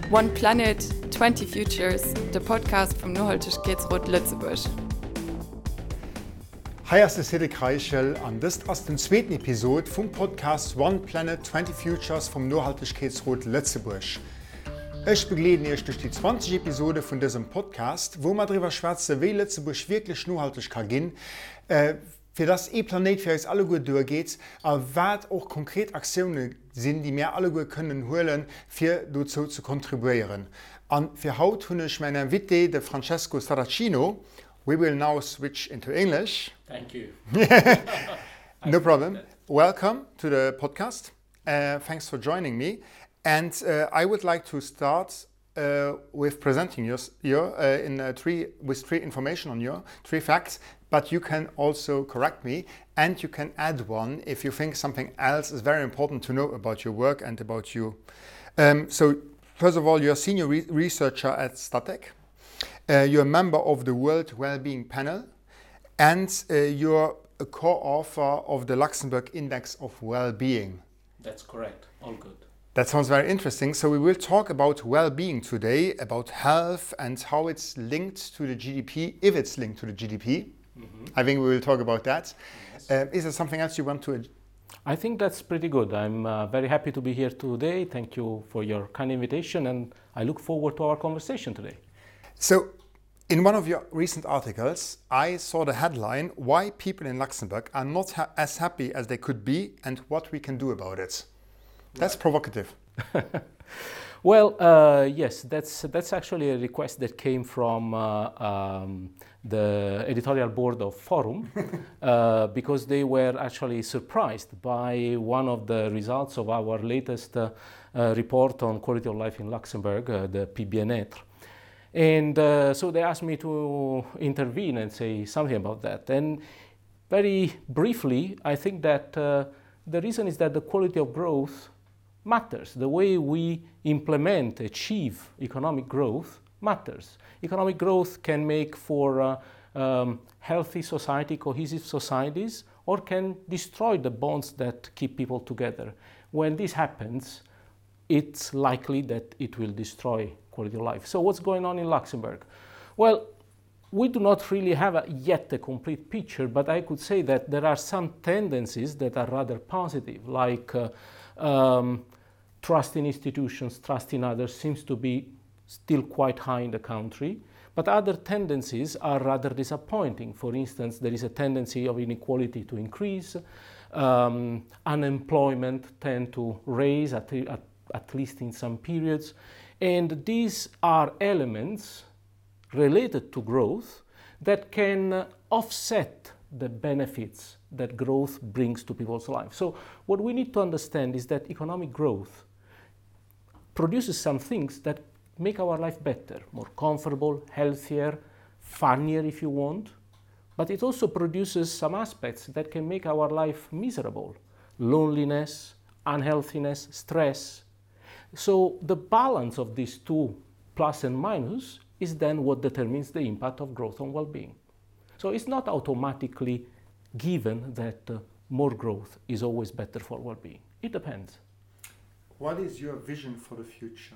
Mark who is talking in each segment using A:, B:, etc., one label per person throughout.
A: One Planet, 20 Futures, der Podcast vom Nachhaltigkeitsrat Lützeburg.
B: Hi, ist Cedric Reichel und das ist die zweite Episode vom Podcast One Planet, 20 Futures vom Nachhaltigkeitsrat Lützeburg. Ich begleite euch durch die 20 Episode von diesem Podcast, wo wir darüber schwätzen, wie Lützeburg wirklich nachhaltig kann gehen, für das Planet für uns alle gut durchgeht, aber was auch konkret Aktionen sind, die wir alle gut können holen, für dazu zu kontribuieren. Und für heute habe ich meinen Invité, de Francesco Saracino. We will now switch into English.
C: Thank you.
B: No problem. Welcome to the podcast. Thanks for joining me. And I would like to start with presenting you with three information on you, three facts. But you can also correct me, and you can add one if you think something else is very important to know about your work and about you. So, first of all, you're a senior researcher at Statec. You're a member of the World Wellbeing Panel, and you're a co-author of the Luxembourg Index of Wellbeing.
C: That's correct. All good.
B: That sounds very interesting. So we will talk about well-being today, about health and how it's linked to the GDP, if it's linked to the GDP. Mm-hmm. I think we will talk about that. Yes. Is there something else you want to add?
C: I think that's pretty good. I'm very happy to be here today. Thank you for your kind invitation, and I look forward to our conversation today.
B: So, in one of your recent articles, I saw the headline, Why People in Luxembourg Are Not As Happy As They Could Be and What We Can Do About It. That's provocative.
C: Well, yes, that's actually a request that came from the editorial board of Forum because they were actually surprised by one of the results of our latest report on quality of life in Luxembourg, the PBNetre. And so they asked me to intervene and say something about that. And very briefly, I think that the reason is that the quality of growth matters. The way we achieve economic growth matters. Economic growth can make for healthy society, cohesive societies, or can destroy the bonds that keep people together. When this happens, it's likely that it will destroy quality of life. So what's going on in Luxembourg? Well, we do not really have yet a complete picture, but I could say that there are some tendencies that are rather positive, like trust in institutions, trust in others seems to be still quite high in the country, but other tendencies are rather disappointing. For instance, there is a tendency of inequality to increase, unemployment tend to raise at least in some periods, and these are elements related to growth that can offset the benefits that growth brings to people's lives. So what we need to understand is that economic growth produces some things that make our life better, more comfortable, healthier, funnier if you want, but it also produces some aspects that can make our life miserable, loneliness, unhealthiness, stress. So the balance of these two, plus and minus, is then what determines the impact of growth on well-being. So it's not automatically given that more growth is always better for well-being. It depends.
B: What is your vision for the future?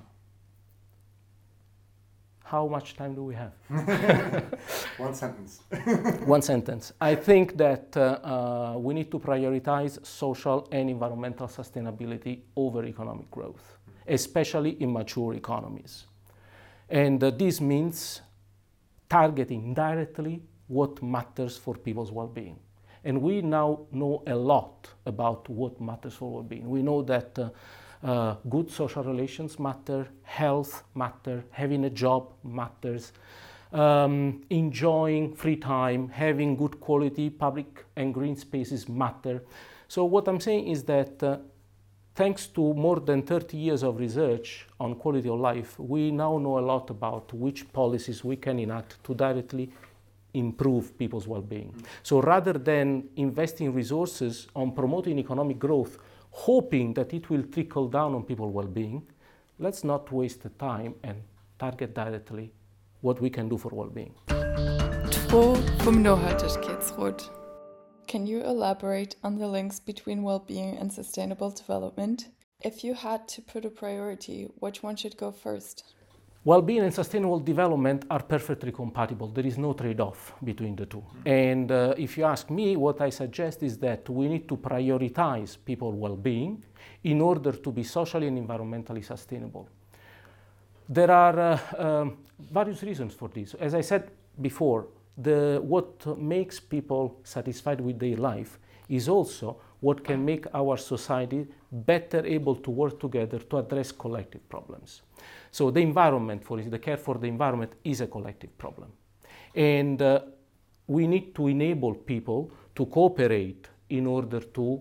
C: How much time do we have?
B: One sentence.
C: One sentence. I think that we need to prioritize social and environmental sustainability over economic growth, especially in mature economies. And this means targeting directly what matters for people's well-being. And we now know a lot about what matters for well-being. We know that good social relations matter, health matter, having a job matters, enjoying free time, having good quality public and green spaces matter. So what I'm saying is that thanks to more than 30 years of research on quality of life, we now know a lot about which policies we can enact to directly improve people's well-being. Mm-hmm. So rather than investing resources on promoting economic growth, hoping that it will trickle down on people's well-being, let's not waste the time and target directly what we can do for well-being.
A: Tro vom Nachhaltigkeitsrat. Can you elaborate on the links between well-being and sustainable development? If you had to put a priority, which one should go first?
C: Well-being and sustainable development are perfectly compatible. There is no trade-off between the two. And if you ask me, what I suggest is that we need to prioritize people's well-being in order to be socially and environmentally sustainable. There are various reasons for this. As I said before, what makes people satisfied with their life is also what can make our society better able to work together to address collective problems. So the environment, for instance, the care for the environment is a collective problem. And we need to enable people to cooperate in order to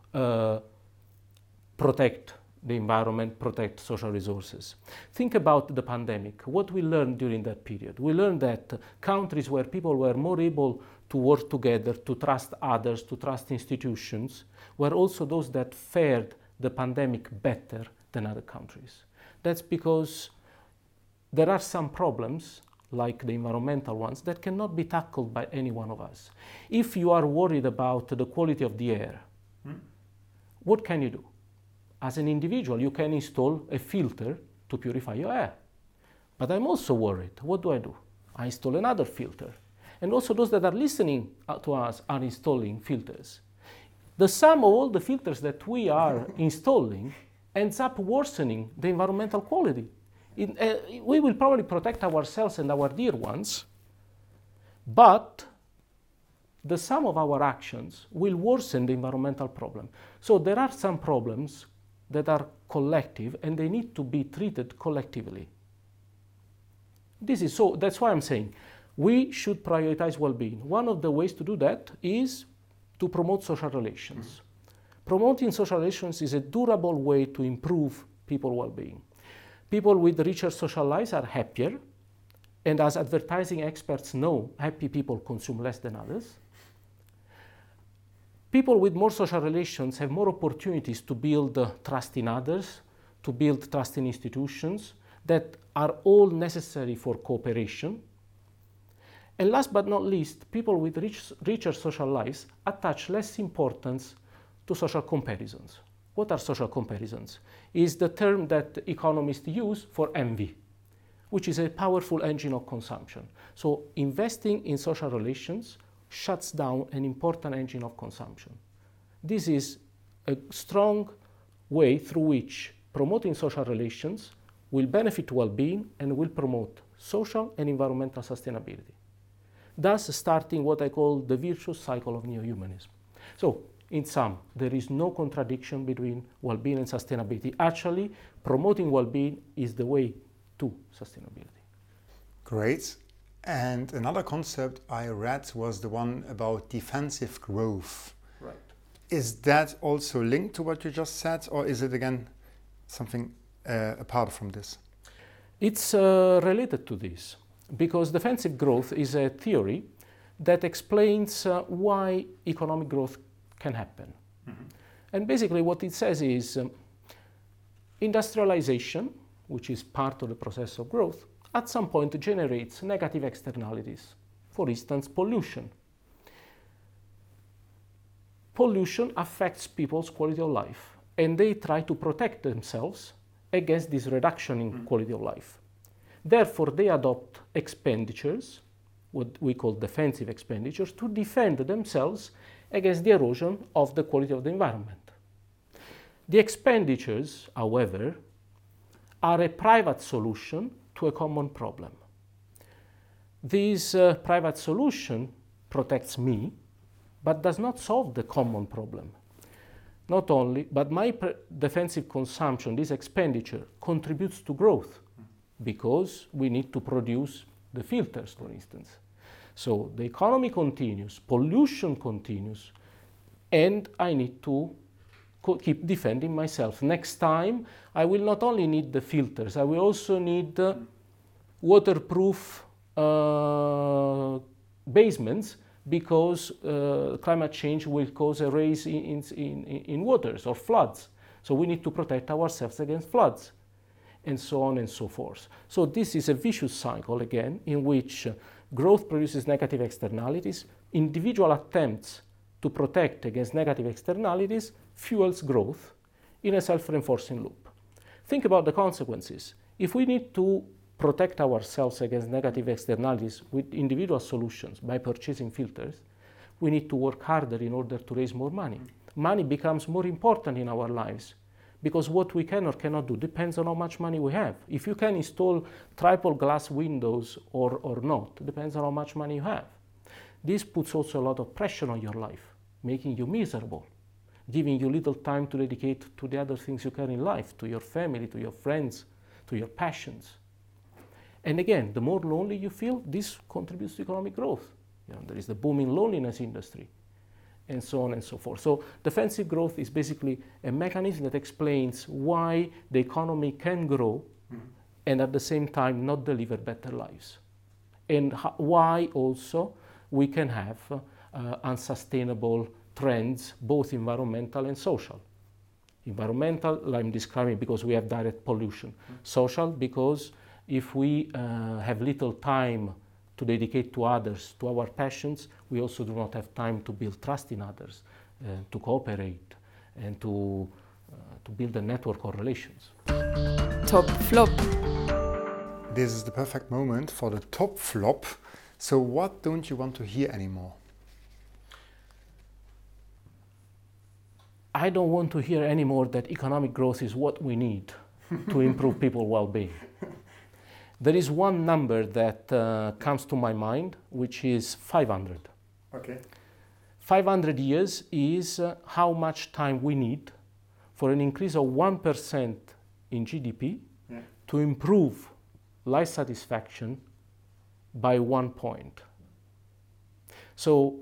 C: protect the environment, protect social resources. Think about the pandemic. What we learned during that period? We learned that countries where people were more able to work together, to trust others, to trust institutions, were also those that fared the pandemic better than other countries. That's because there are some problems, like the environmental ones, that cannot be tackled by any one of us. If you are worried about the quality of the air, what can you do? As an individual, you can install a filter to purify your air. But I'm also worried. What do? I install another filter. And also those that are listening to us are installing filters. The sum of all the filters that we are installing ends up worsening the environmental quality. We will probably protect ourselves and our dear ones, but the sum of our actions will worsen the environmental problem. So there are some problems that are collective and they need to be treated collectively. That's why I'm saying we should prioritize well-being. One of the ways to do that is to promote social relations. Promoting social relations is a durable way to improve people's well-being. People with richer social lives are happier, and as advertising experts know, happy people consume less than others. People with more social relations have more opportunities to build trust in others, to build trust in institutions that are all necessary for cooperation. And last but not least, people with richer social lives attach less importance to social comparisons. What are social comparisons? Is the term that economists use for envy, which is a powerful engine of consumption. So investing in social relations shuts down an important engine of consumption. This is a strong way through which promoting social relations will benefit well-being and will promote social and environmental sustainability, thus starting what I call the virtuous cycle of neo-humanism. So, in sum, there is no contradiction between well-being and sustainability. Actually, promoting well-being is the way to sustainability.
B: Great. And another concept I read was the one about defensive growth.
C: Right.
B: Is that also linked to what you just said, or is it again something apart from this?
C: It's related to this, because defensive growth is a theory that explains why economic growth can happen. Mm-hmm. And basically what it says is industrialization, which is part of the process of growth, at some point generates negative externalities. For instance, pollution. Pollution affects people's quality of life, and they try to protect themselves against this reduction in quality of life. Therefore, they adopt expenditures, what we call defensive expenditures, to defend themselves against the erosion of the quality of the environment. The expenditures, however, are a private solution to a common problem. This private solution protects me, but does not solve the common problem. Not only, but my defensive consumption, this expenditure, contributes to growth because we need to produce the filters, for instance. So the economy continues, pollution continues, and I need to keep defending myself. Next time, I will not only need the filters, I will also need waterproof basements, because climate change will cause a rise in waters or floods. So we need to protect ourselves against floods, and so on and so forth. So this is a vicious cycle, again, in which growth produces negative externalities. Individual attempts to protect against negative externalities fuels growth, in a self-reinforcing loop. Think about the consequences. If we need to protect ourselves against negative externalities with individual solutions by purchasing filters, we need to work harder in order to raise more money. Money becomes more important in our lives because what we can or cannot do depends on how much money we have. If you can install triple glass windows or not, depends on how much money you have. This puts also a lot of pressure on your life, making you miserable, giving you little time to dedicate to the other things you care in life, to your family, to your friends, to your passions. And again, the more lonely you feel, this contributes to economic growth. There is the booming loneliness industry, and so on and so forth. So defensive growth is basically a mechanism that explains why the economy can grow and at the same time not deliver better lives. And why also we can have unsustainable trends, both environmental and social. Environmental, I'm describing because we have direct pollution. Social, because if we have little time to dedicate to others, to our passions, we also do not have time to build trust in others, to cooperate, and to build a network of relations.
A: Top flop.
B: This is the perfect moment for the top flop. So what don't you want to hear anymore?
C: I don't want to hear anymore that economic growth is what we need to improve people's well-being. There is one number that comes to my mind, which is 500.
B: Okay.
C: 500 years is how much time we need for an increase of 1% in GDP to improve life satisfaction by 1 point. So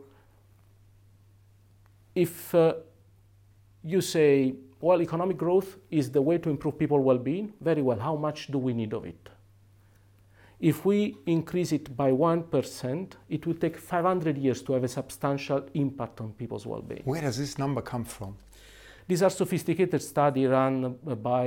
C: if you say, well, economic growth is the way to improve people's well-being, very well, how much do we need of it? If we increase it by 1%, it will take 500 years to have a substantial impact on people's well-being.
B: Where does this number come from?
C: These are sophisticated studies run by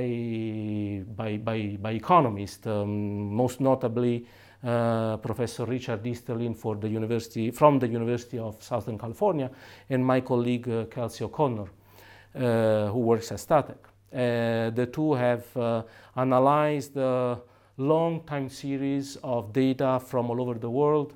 C: economists, most notably Professor Richard Easterlin from the University of Southern California, and my colleague Kelsey O'Connor, who works at Statec. The two have analyzed long time series of data from all over the world,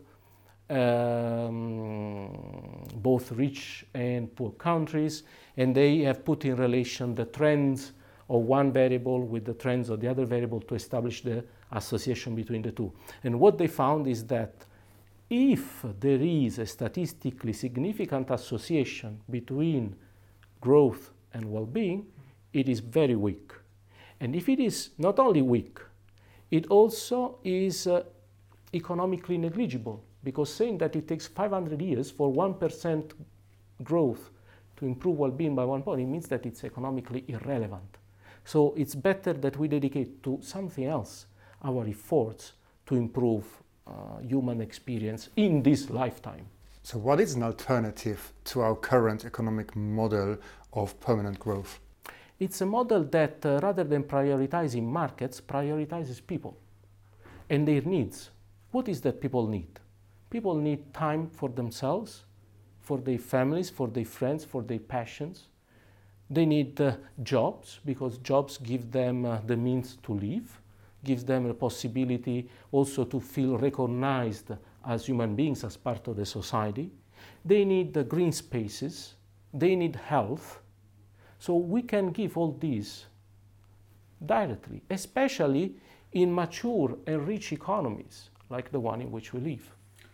C: both rich and poor countries, and they have put in relation the trends of one variable with the trends of the other variable to establish the association between the two. And what they found is that if there is a statistically significant association between growth and well-being, it is very weak. And if it is not only weak, it also is economically negligible, because saying that it takes 500 years for 1% growth to improve well-being by 1 point, it means that it's economically irrelevant. So it's better that we dedicate to something else our efforts to improve human experience in this lifetime.
B: So what is an alternative to our current economic model of permanent growth?
C: It's a model that, rather than prioritizing markets, prioritizes people and their needs. What is that people need? People need time for themselves, for their families, for their friends, for their passions. They need jobs, because jobs give them the means to live, gives them the possibility also to feel recognized as human beings, as part of the society. They need green spaces. They need health. So we can give all these directly, especially in mature and rich economies like the one in which we live.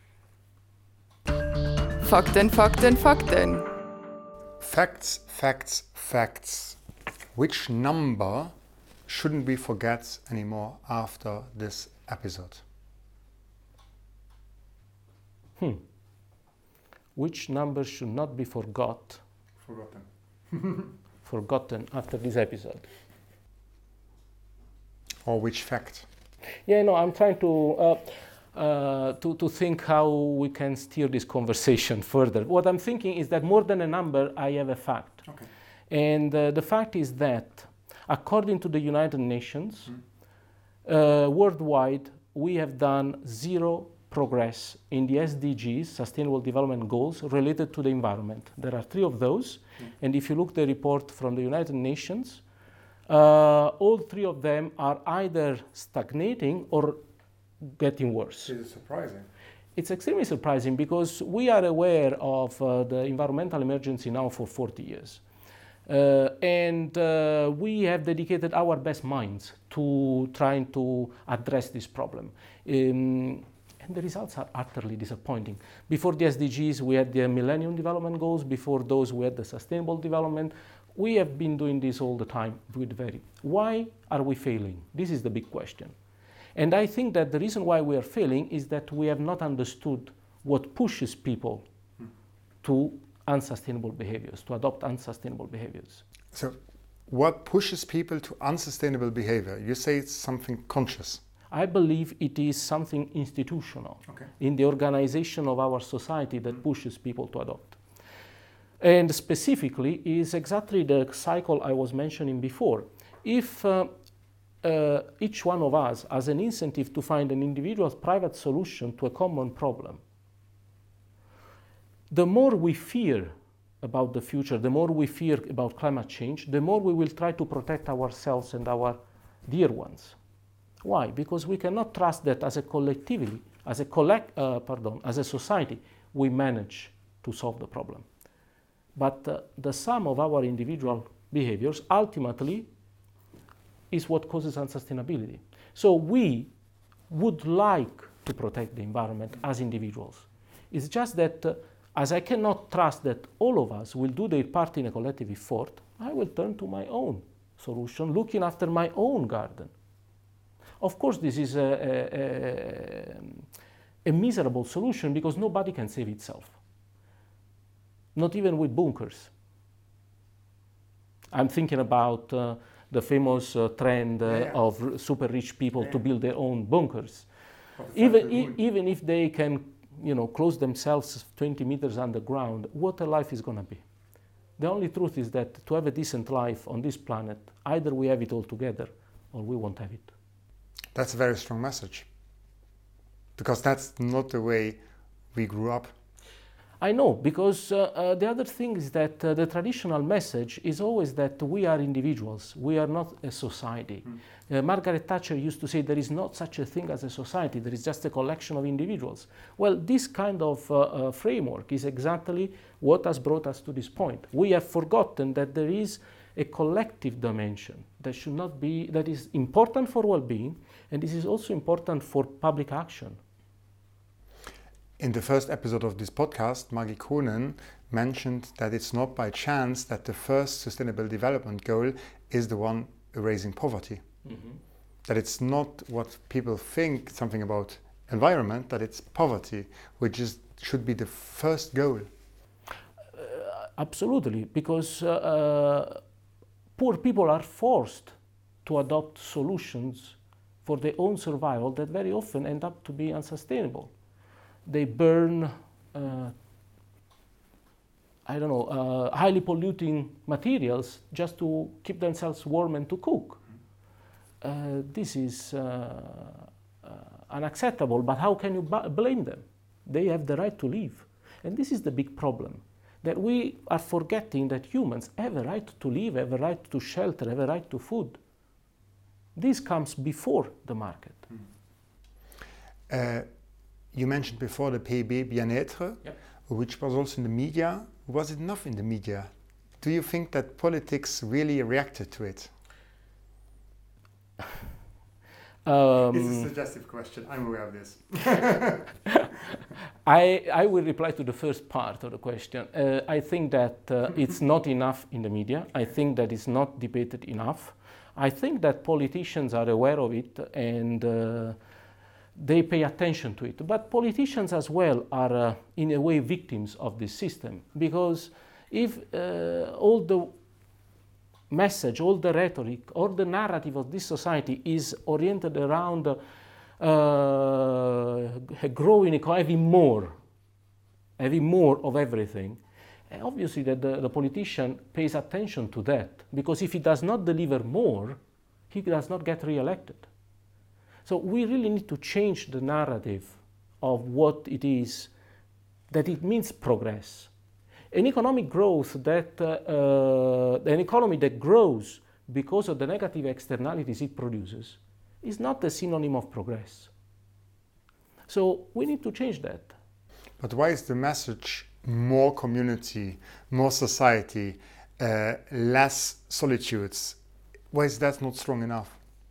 A: Fakten, Fakten, Fakten.
B: Facts, facts, facts. Which number shouldn't we forget anymore after this episode?
C: Which number should not be forgotten after this episode?
B: Or which fact?
C: Yeah, no, I'm trying to think how we can steer this conversation further. What I'm thinking is that more than a number, I have a fact.
B: Okay.
C: And the fact is that, according to the United Nations, worldwide, we have done zero progress in the SDGs, Sustainable Development Goals, related to the environment. There are 3 of those, and if you look at the report from the United Nations, All three of them are either stagnating or getting worse.
B: It is surprising.
C: It's extremely surprising because we are aware of the environmental emergency now for 40 years. And we have dedicated our best minds to trying to address this problem. And the results are utterly disappointing. Before the SDGs, we had the Millennium Development Goals. Before those, we had the Sustainable Development. We have been doing this all the time with Why are we failing? This is the big question. And I think that the reason why we are failing is that we have not understood what pushes people to unsustainable behaviors, to adopt unsustainable behaviors.
B: So what pushes people to unsustainable behavior? You say it's something conscious.
C: I believe it is something institutional in the organization of our society that pushes people to adopt. And specifically is exactly the cycle I was mentioning before. If each one of us has an incentive to find an individual private solution to a common problem, the more we fear about the future, the more we fear about climate change, the more we will try to protect ourselves and our dear ones. Why? Because we cannot trust that as a collectivity, as a society, we manage to solve the problem. But the sum of our individual behaviors ultimately is what causes unsustainability. So we would like to protect the environment as individuals. It's just that as I cannot trust that all of us will do their part in a collective effort, I will turn to my own solution, looking after my own garden. Of course, this is a miserable solution because nobody can save itself. Not even with bunkers. I'm thinking about the famous trend of super rich people to build their own bunkers. Even if they can, close themselves 20 meters underground, what a life is going to be. The only truth is that to have a decent life on this planet, either we have it all together or we won't have it.
B: That's a very strong message. Because that's not the way we grew up.
C: I know, because the other thing is that the traditional message is always that we are individuals, we are not a society. Margaret Thatcher used to say there is not such a thing as a society, there is just a collection of individuals. Well, this kind of framework is exactly what has brought us to this point. We have forgotten that there is a collective dimension that is important for well-being, and this is also important for public action.
B: In the first episode of this podcast, Maggie Koenen mentioned that it's not by chance that the first Sustainable Development Goal is the one erasing poverty. That it's not what people think something about environment, that it's poverty, which should be the first goal.
C: Absolutely, because poor people are forced to adopt solutions for their own survival that very often end up to be unsustainable. They burn, highly polluting materials just to keep themselves warm and to cook. This is unacceptable, but how can you blame them? They have the right to live. And this is the big problem, that we are forgetting that humans have a right to live, have a right to shelter, have a right to food. This comes before the market.
B: You mentioned before the PIB Bien-être, which was also in the media. Was it enough in the media? Do you think that politics really reacted to it? It's a suggestive question. I'm aware of this.
C: I will reply to the first part of the question. I think that it's not enough in the media. I think that it's not debated enough. I think that politicians are aware of it and they pay attention to it. But politicians as well are, in a way, victims of this system. Because if all the message, all the rhetoric, all the narrative of this society is oriented around growing economy, having more of everything, obviously that the politician pays attention to that. Because if he does not deliver more, he does not get re-elected. So we really need to change the narrative of what it is, that it means progress. An economic growth an economy that grows because of the negative externalities it produces, is not a synonym of progress. So we need to change that.
B: But why is the message more community, more society, less solitudes? Why is that not strong enough?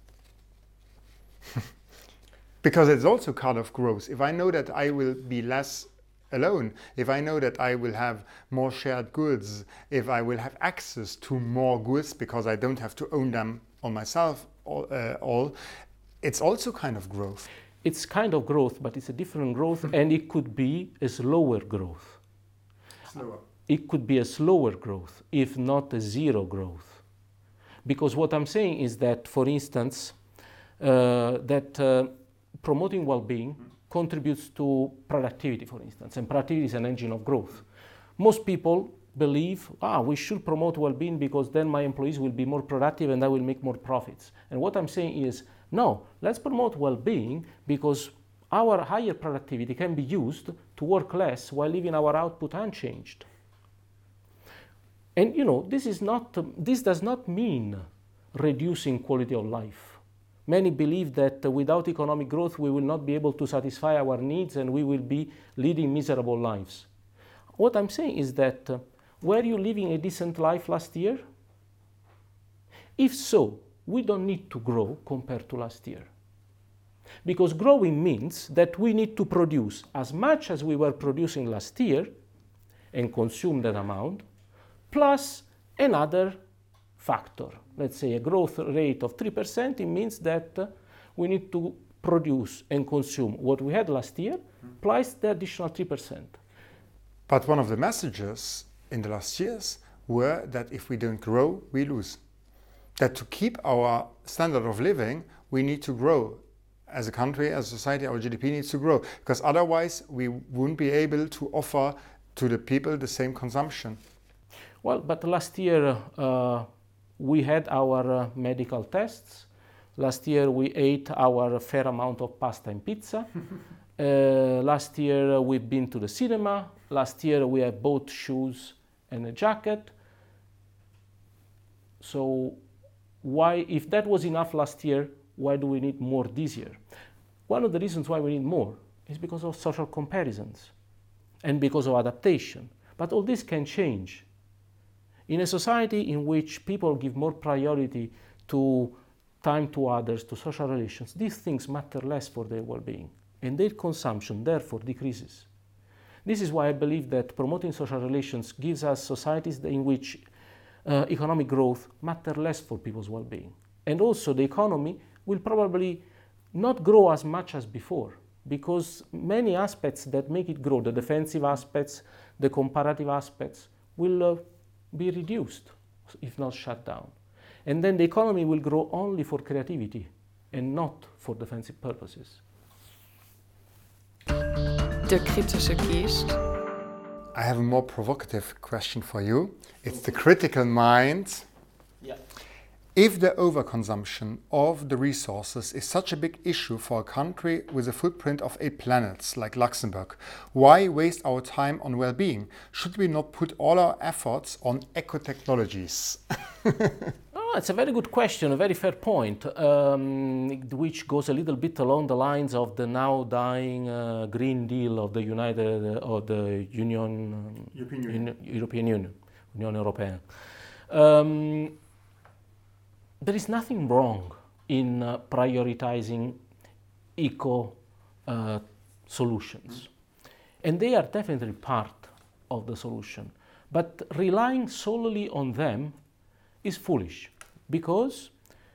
B: Because it's also kind of growth. If I know that I will be less alone, if I know that I will have more shared goods, if I will have access to more goods because I don't have to own them on myself all, it's also kind of growth.
C: It's kind of growth, but it's a different growth, and it could be a slower growth.
B: Slower.
C: It could be a slower growth, if not a zero growth. Because what I'm saying is that, for instance, promoting well-being contributes to productivity, for instance, and productivity is an engine of growth. Most people believe, we should promote well-being because then my employees will be more productive and I will make more profits. And what I'm saying is, no, let's promote well-being because our higher productivity can be used to work less while leaving our output unchanged. And this does not mean reducing quality of life. Many believe that without economic growth we will not be able to satisfy our needs and we will be leading miserable lives. What I'm saying is that were you living a decent life last year? If so, we don't need to grow compared to last year. Because growing means that we need to produce as much as we were producing last year and consume that amount, plus another factor. Let's say a growth rate of 3%, it means that we need to produce and consume what we had last year, plus the additional 3%.
B: But one of the messages in the last years were that if we don't grow, we lose. That to keep our standard of living, we need to grow. As a country, as a society, our GDP needs to grow, because otherwise we wouldn't be able to offer to the people the same consumption.
C: Well, but last year we had our medical tests. Last year we ate our fair amount of pasta and pizza. Last year we've been to the cinema. Last year we have bought shoes and a jacket. So why, if that was enough last year, why do we need more this year? One of the reasons why we need more is because of social comparisons and because of adaptation. But all this can change. In a society in which people give more priority to time to others, to social relations, these things matter less for their well-being, and their consumption therefore decreases. This is why I believe that promoting social relations gives us societies in which economic growth matter less for people's well-being. And also the economy will probably not grow as much as before, because many aspects that make it grow, the defensive aspects, the comparative aspects, will be reduced, if not shut down. And then the economy will grow only for creativity and not for defensive purposes.
A: Der kritische Geist.
B: I have a more provocative question for you. It's the critical mind.
C: Yeah.
B: If the overconsumption of the resources is such a big issue for a country with a footprint of 8 planets like Luxembourg, why waste our time on well-being? Should we not put all our efforts on eco-technologies?
C: It's a very good question, a very fair point, which goes a little bit along the lines of the now dying Green Deal of the European Union, Union Europea. There is nothing wrong in prioritizing eco solutions, and they are definitely part of the solution. But relying solely on them is foolish, because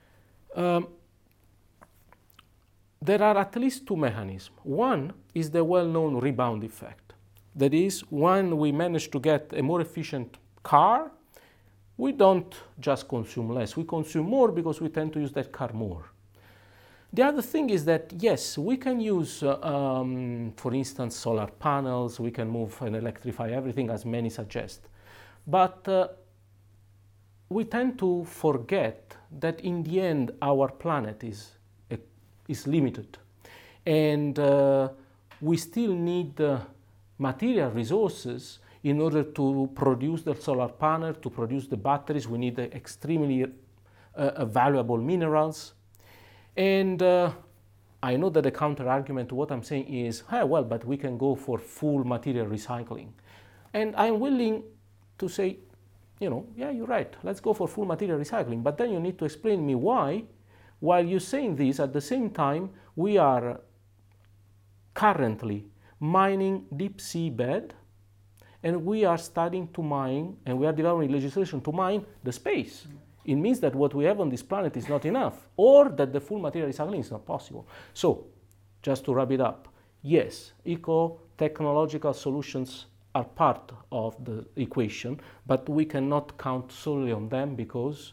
C: there are at least 2 mechanisms. One is the well-known rebound effect. That is, when we manage to get a more efficient car, we don't just consume less, we consume more because we tend to use that car more. The other thing is that, yes, we can use, for instance, solar panels, we can move and electrify everything as many suggest. But we tend to forget that in the end our planet is limited. And we still need material resources in order to produce the solar panel, to produce the batteries. We need extremely valuable minerals. And I know that the counter-argument to what I'm saying is, well, but we can go for full material recycling. And I'm willing to say, yeah, you're right, let's go for full material recycling. But then you need to explain me why, while you're saying this, at the same time, we are currently mining deep sea bed, and we are starting to mine, and we are developing legislation to mine the space. It means that what we have on this planet is not enough, or that the full material recycling is not possible. So, just to wrap it up, yes, eco-technological solutions are part of the equation, but we cannot count solely on them because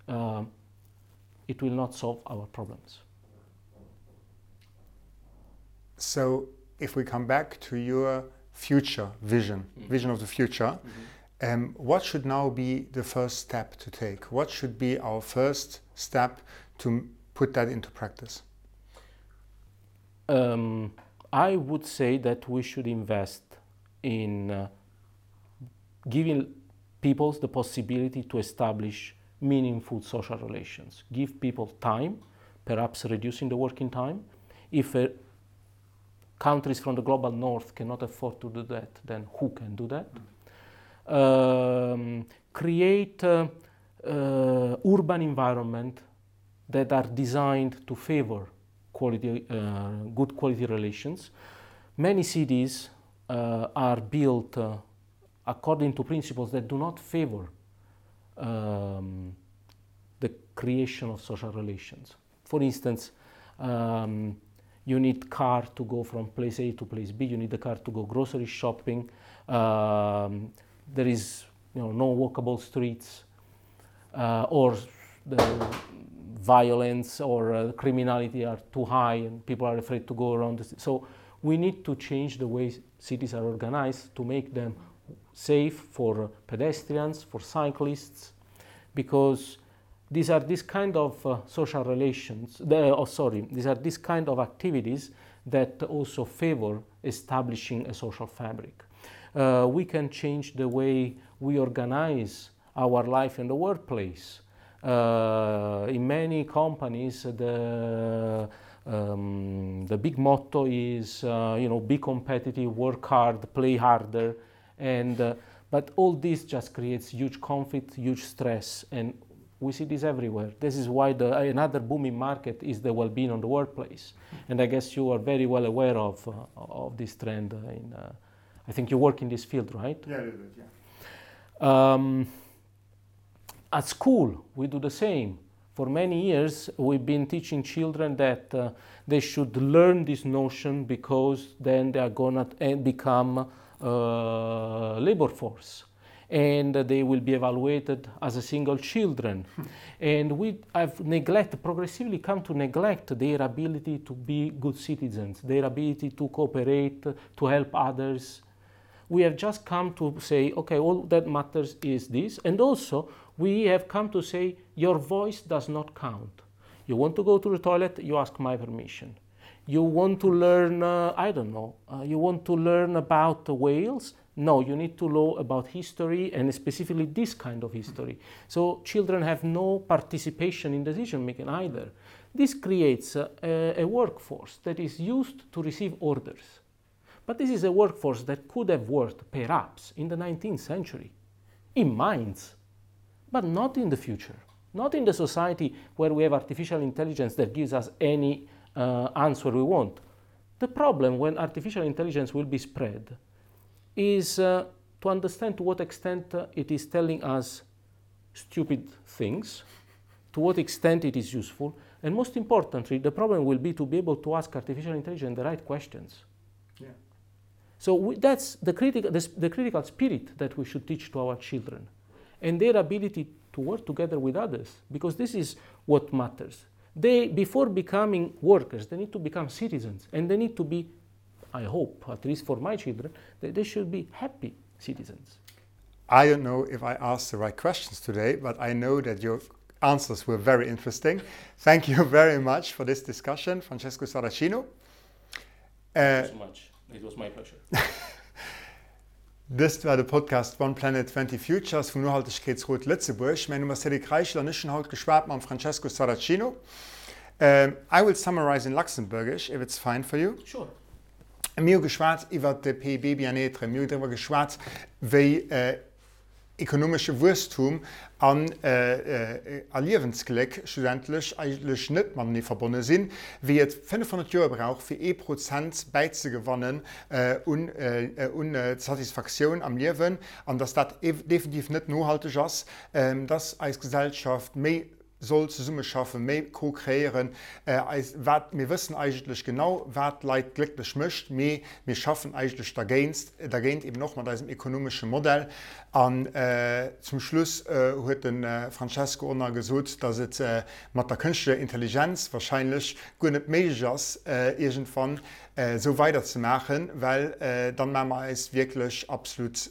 C: it will not solve our problems.
B: So, if we come back to your future vision of the future, what should now be the first step to take? What should be our first step to put that into practice?
C: I would say that we should invest in giving people the possibility to establish meaningful social relations. Give people time, perhaps reducing the working time. If countries from the global north cannot afford to do that, then who can do that? Create urban environment that are designed to favor good quality relations. Many cities are built according to principles that do not favor the creation of social relations. For instance, you need car to go from place A to place B. You need a car to go grocery shopping. There is, no walkable streets, or the violence or criminality are too high, and people are afraid to go around. So we need to change the way cities are organized to make them safe for pedestrians, for cyclists, because these are this kind of social relations. These are this kind of activities that also favor establishing a social fabric. We can change the way we organize our life in the workplace. In many companies, the big motto is, be competitive, work hard, play harder, and but all this just creates huge conflict, huge stress, and we see this everywhere. This is why another booming market is the well-being on the workplace, and I guess you are very well aware of this trend. I think you work in this field, right?
B: Yeah, a little bit, yeah.
C: At school, we do the same. For many years, we've been teaching children that they should learn this notion because then they are going to become labor force. And they will be evaluated as a single children. And we have progressively come to neglect their ability to be good citizens, their ability to cooperate, to help others. We have just come to say, okay, all that matters is this. And also, we have come to say, your voice does not count. You want to go to the toilet, you ask my permission. You want to learn, you want to learn about whales? No, you need to know about history, and specifically this kind of history. So children have no participation in decision making either. This creates a workforce that is used to receive orders. But this is a workforce that could have worked, perhaps, in the 19th century, in mines, but not in the future, not in the society where we have artificial intelligence that gives us any answer we want. The problem when artificial intelligence will be spread is to understand to what extent it is telling us stupid things, to what extent it is useful, and most importantly, the problem will be to be able to ask artificial intelligence the right questions. Yeah. So that's the critical spirit that we should teach to our children, and their ability to work together with others, because this is what matters. Before becoming workers, they need to become citizens, and they need to be, I hope, at least for my children, that they should be happy citizens.
B: I don't know if I asked the right questions today, but I know that your answers were very interesting. Thank you very much for this discussion, Francesco Saracino.
C: Thank you so much. It was my pleasure.
B: Das war der Podcast One Planet 20 Futures von Nachhaltigkeitsrat Lützeburg. Mein Name ist Cedric Reichler und ich habe heute gesprochen mit Francesco Saracino. I will summarize in Luxembourgish, if it's fine for you.
C: Sure.
B: Wir haben gesprochen über die PIB Bien-être. Wir haben darüber gesprochen, wie ökonomische Wachstum an Lebensglück studentlich eigentlich nicht mit verbunden sind, wie es 500 Jahre braucht, für 1% beizugewinnen und Satisfaktion am Leben, und dass das definitiv nicht nachhaltig ist, dass als Gesellschaft mehr soll zusammen schaffen, mehr co-kreieren. Wir wissen eigentlich genau, was Leute glücklich macht. Wir schaffen eigentlich dagegen eben noch mit diesem ökonomischen Modell. Und zum Schluss hat Francesco auch noch gesagt, dass es mit der künstlichen Intelligenz wahrscheinlich gar nicht möglich ist, irgendwann so weiterzumachen, weil dann machen wir es wirklich absolut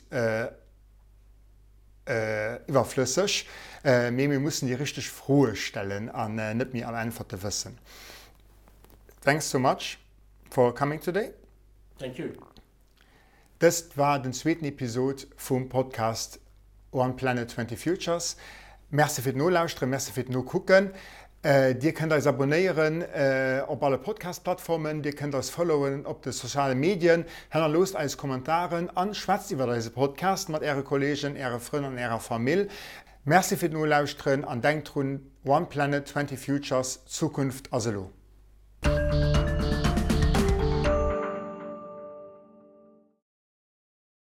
B: überflüssig. Wir müssen die richtig Fragen stellen und nicht mehr alle Antworten wissen. Thanks so much for coming today.
C: Thank you.
B: Das war die zweite Episode vom Podcast One Planet 20 Futures. Merci für das Lauschen, merci für das Gucken. Ihr könnt euch abonnieren auf alle Podcast-Plattformen, ihr könnt uns followen auf den sozialen Medien, habt Lust als Kommentaren an, schwätzt über diesen Podcast mit euren Kollegen, euren Freunden und eurer Familie. Merci für das Lauschen und denkt dran, One Planet 20 Futures, Zukunft also.